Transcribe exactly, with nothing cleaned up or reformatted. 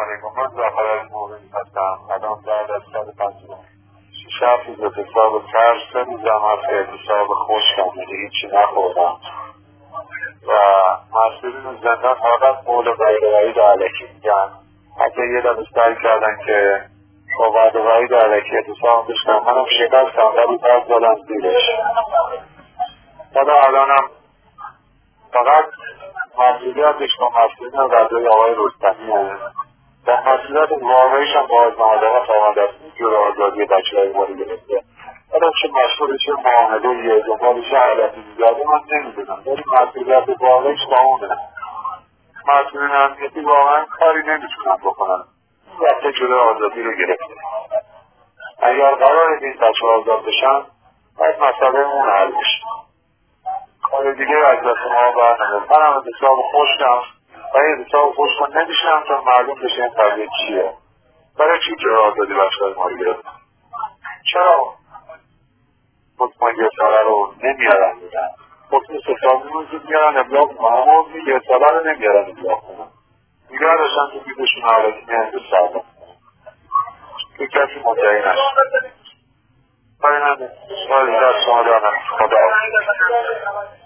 علیکم. من زفر از مومنی هستم. الان بعد از صد پنجاه شش هفت روز اعتصاب ترس، سه روزم هست که اعتصاب خشکم، یعنی هیچی نخوردم و مسئولین زندان فقط قول غیر وعید علکی میگن. حتی یه دفعه سعی کردن که با وعد وعید علکی اعتصاب بشنم، منم شکستم ولی باز دادم زیرش. حالا الانم فقط مسئولیتش با مسئولین غذای آقای رستمیه و مسئولیت واقعیش هم باز مهدقت آمده است جور آزادی بچه های ما رو گرفته. حالا چه مشهور چه معامله یه دنبال چه علتی دیگرده من نمیدونم، ولی مسئولیت واقعیش با اونه. مسئولین امنیتی واقعا کاری نمیتونن بکنن، وقتی جور آزادی رو گرفته. اگر قرار این بچه آزاد بشن باید مسئله اون حل بشه، کار دیگه از دست ما برنمه. من هم اعتصاب خوشم و این اعتصاب خوشم نمیشنم تا معلوم بشه این قضیه چیه. برای چی که آزادی بچه های ما رو گرفت؟ چرا حکم یه ساله رو نمیارن میدن؟ حکم ستانی رو زود میارن ابلاغ کنن، اما یه ساله رو نمیارن ابلاغ کنن، دیگر داشتن تو بیدشون حالاتی میانده سردم که کسی مدعی نشد. برای من باید دست شما دارم. خدا